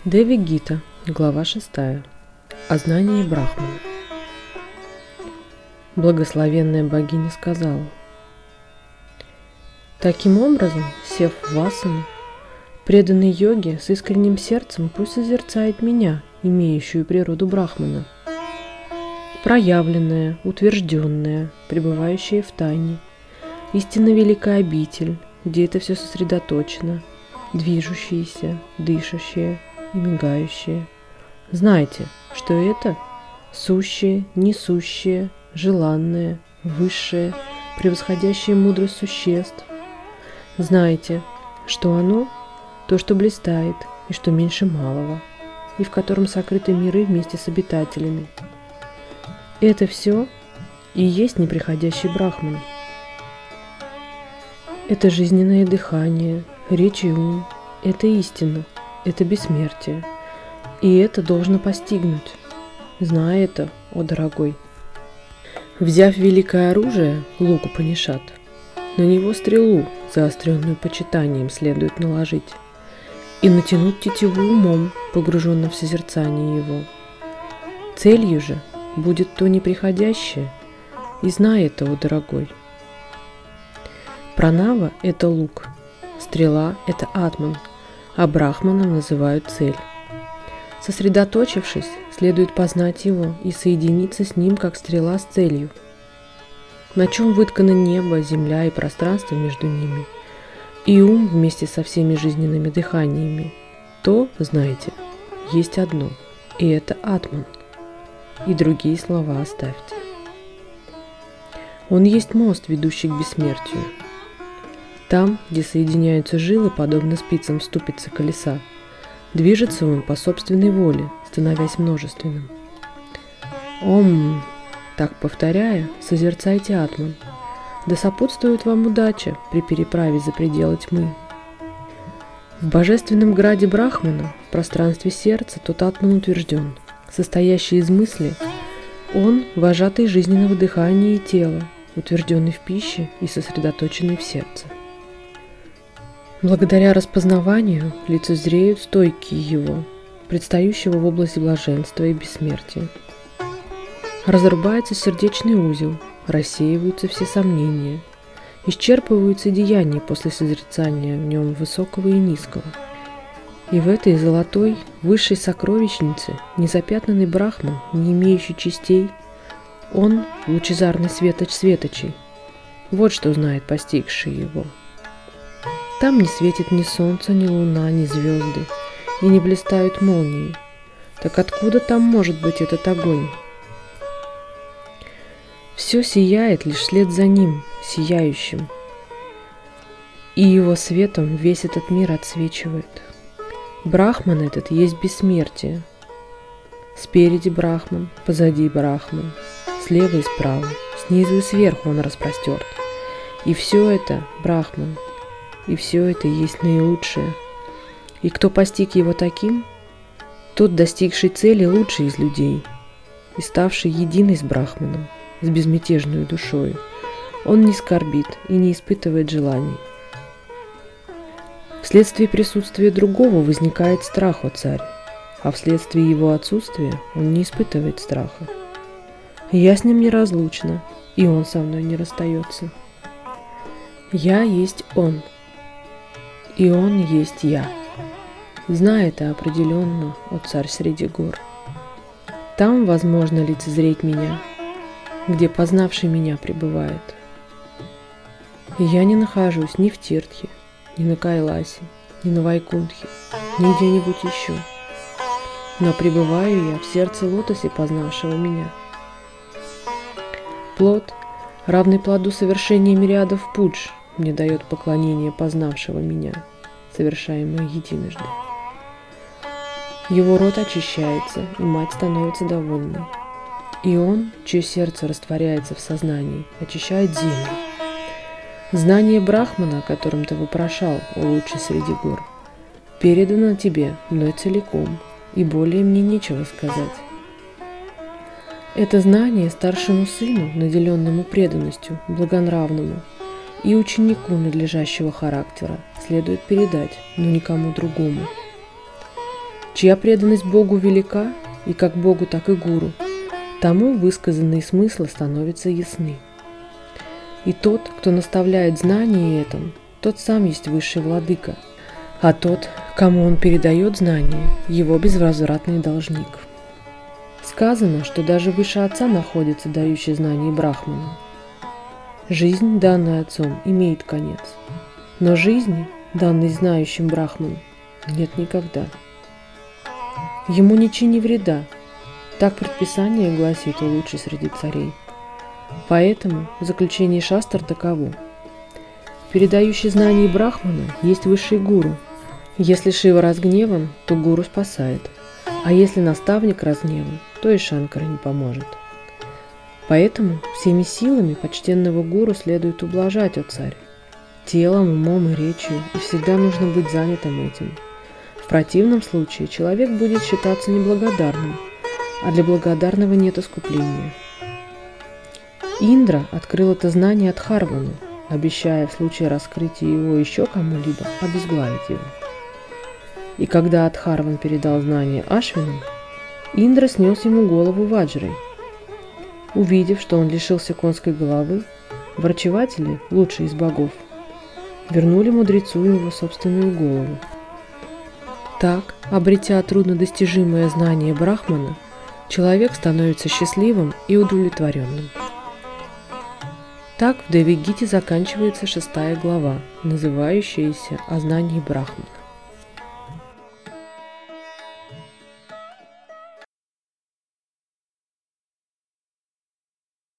Деви-гита, глава 6. О знании Брахмана. Благословенная богиня сказала: таким образом, сев в васану, преданный йоге с искренним сердцем пусть созерцает меня, имеющую природу Брахмана, проявленная, утвержденная, пребывающая в тайне, истинно великая обитель, где это все сосредоточено, движущееся, дышащее и мигающее. Знайте, что это сущее, несущее, желанное, высшее, превосходящее мудрость существ. Знайте, что оно – то, что блистает и что меньше малого, и в котором сокрыты миры вместе с обитателями. Это все и есть неприходящий Брахман. Это жизненное дыхание, речь и ум, это истина, это бессмертие. И это должно постигнуть. Знай это, о дорогой. Взяв великое оружие, лук Упанишад, на него стрелу, заостренную почитанием, следует наложить, и натянуть тетиву умом, погруженным в созерцание его. Целью же будет то неприходящее, и знай это, о дорогой. Пранава – это лук, стрела – это атман, а брахманом называют цель. Сосредоточившись, следует познать его и соединиться с ним, как стрела с целью. На чем выткано небо, земля и пространство между ними, и ум вместе со всеми жизненными дыханиями, то, знаете, есть одно, и это атман. И другие слова оставьте. Он есть мост, ведущий к бессмертию. Там, где соединяются жилы, подобно спицам в ступице колеса, движется он по собственной воле, становясь множественным. Ом, так повторяя, созерцайте атман. Да сопутствует вам удача при переправе за пределы тьмы. В божественном граде Брахмана, в пространстве сердца, тот атман утвержден, состоящий из мысли, он – вожатый жизненного дыхания и тела, утвержденный в пище и сосредоточенный в сердце. Благодаря распознаванию лицезреют стойкие его, предстающего в область блаженства и бессмертия. Разрубается сердечный узел, рассеиваются все сомнения, исчерпываются деяния после созерцания в нем высокого и низкого. И в этой золотой, высшей сокровищнице незапятнанный Брахман, не имеющий частей, он – лучезарный светоч светочей. Вот что знает постигший его. Там не светит ни солнце, ни луна, ни звезды, и не блистают молнии. Так откуда там может быть этот огонь? Все сияет лишь вслед за ним, сияющим, и его светом весь этот мир отсвечивает. Брахман этот есть бессмертие. Спереди Брахман, позади Брахман, слева и справа, снизу и сверху он распростерт. И все это Брахман. И все это есть наилучшее. И кто постиг его таким, тот, достигший цели, лучший из людей, и ставший единый с Брахманом, с безмятежной душою. Он не скорбит и не испытывает желаний. Вследствие присутствия другого возникает страх, о царь, а вследствие его отсутствия он не испытывает страха. Я с ним неразлучна, и он со мной не расстается. Я есть он. И он есть я. Знай это определенно, о царь среди гор. Там возможно лицезреть меня, где познавший меня пребывает. И я не нахожусь ни в Тиртхе, ни на Кайласе, ни на Вайкунтхе, ни где-нибудь еще. Но пребываю я в сердце лотосе познавшего меня. Плод, равный плоду совершения мириадов пудж, мне дает поклонение познавшего меня, совершаемое единожды. Его рот очищается, и мать становится довольной. И он, чье сердце растворяется в сознании, очищает землю. Знание Брахмана, о котором ты вопрошал, о лучший среди гор, передано тебе мной целиком, и более мне нечего сказать. Это знание старшему сыну, наделенному преданностью, благонравному, и ученику надлежащего характера следует передать, но никому другому. Чья преданность Богу велика, и как Богу, так и гуру, тому высказанные смыслы становятся ясны. И тот, кто наставляет знание этому, тот сам есть высший владыка, а тот, кому он передает знание, его безвозвратный должник. Сказано, что даже выше Отца находится дающий знание Брахману. Жизнь, данная Отцом, имеет конец, но жизни, данной знающим Брахману, нет никогда. Ему не чини вреда, так предписание гласит у лучшей среди царей. Поэтому заключение шастр таково. Передающий знание Брахмана есть высший гуру. Если Шива разгневан, то гуру спасает, а если наставник разгневан, то и Шанкара не поможет. Поэтому всеми силами почтенного гуру следует ублажать, о царь, телом, умом и речью, и всегда нужно быть занятым этим. В противном случае человек будет считаться неблагодарным, а для благодарного нет искупления. Индра открыл это знание Адхарвану, обещая в случае раскрытия его еще кому-либо обезглавить его. И когда Адхарван передал знание Ашвинам, Индра снес ему голову ваджрой. Увидев, что он лишился конской головы, врачеватели, лучшие из богов, вернули мудрецу его собственную голову. Так, обретя труднодостижимое знание Брахмана, человек становится счастливым и удовлетворенным. Так в Девигите заканчивается 6 глава, называющаяся «О знании Брахмана».